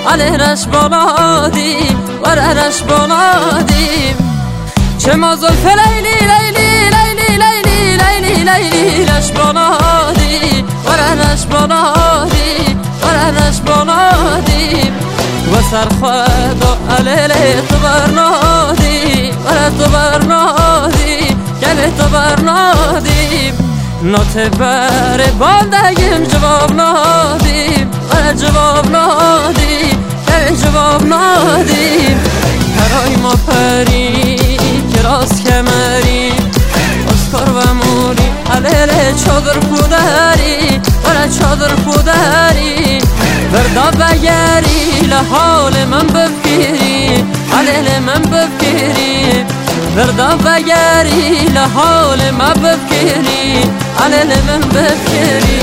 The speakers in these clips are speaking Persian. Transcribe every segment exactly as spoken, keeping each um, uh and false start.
عليرش بنادي وررش بنادي چما زلف لیلی لیلی لیلی لیلی لیلی لیلی رش بنادي وررش بنادي وررش بنادي وسر خدا عليلي تبرنادي ور تبرنادي گل تبرنادي ناتبر بالدگیم جواب نادی ور جواب نادی گل جواب نادی هرای ما پری کراس کمری اسکار و موری علیل چادر پودری ور چادر پودری بردا بگری لحال من بفکری علیل من بفکری بردا بگری لحال من بفکری علیل من بفکری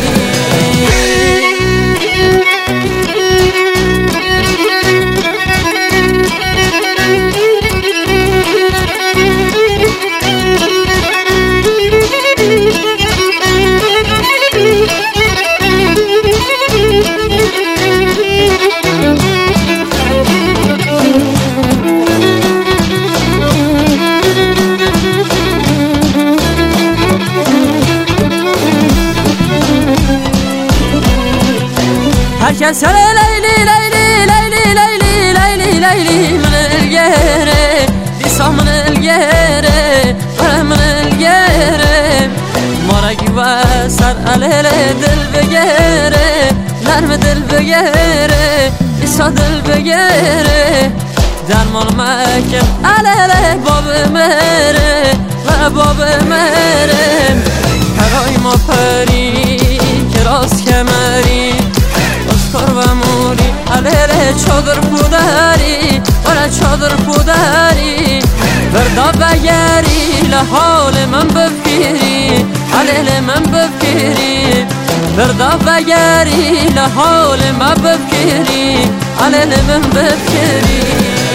herkes hele leyli leyli leyli leyli leyli leyli من الگره دیسا من الگره ور من الگره مارگی و سر علیل دل بگره نرم دل بگره دیسا دل بگره درمان مکن علیل باب مره و باب مره هرای ما پری کراس کمری اسکار و موری علیل چادر پودری ور چادر پودری بردا بگری لحال من بفکری علیل من بفکری بردا بگری لحال من بفکری علیل من بفکری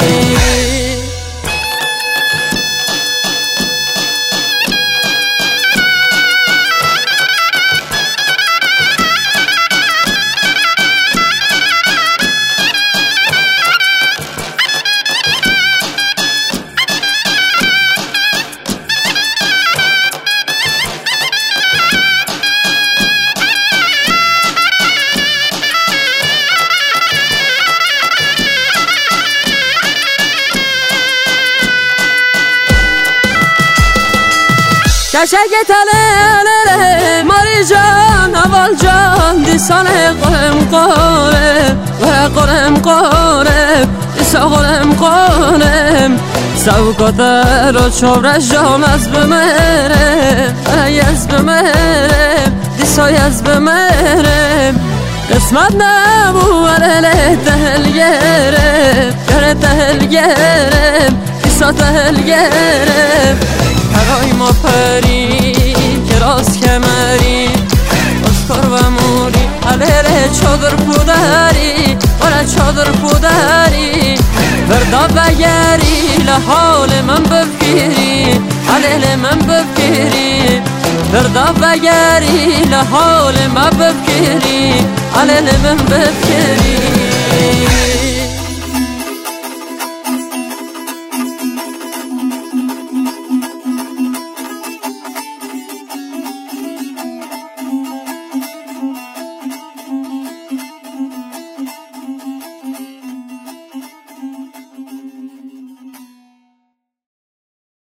کشک تله ماری جان اول جان دیسان قرم قرم و قرم قرم دیسا قرم قرم سوکات رو چورش جام از بمرم یز بمرم دیسا یز بمرم قسمت نبو علیل تهل گرم گر تهل گرم دیسا تهل گرم هرای ما پری کراس کمری اسکار و موری علیل چادر پودری ور چادر پودری بردا بگری لحال من بفکری علیل من بفکری بردا بگری لحال من بفکری علیل من بفکری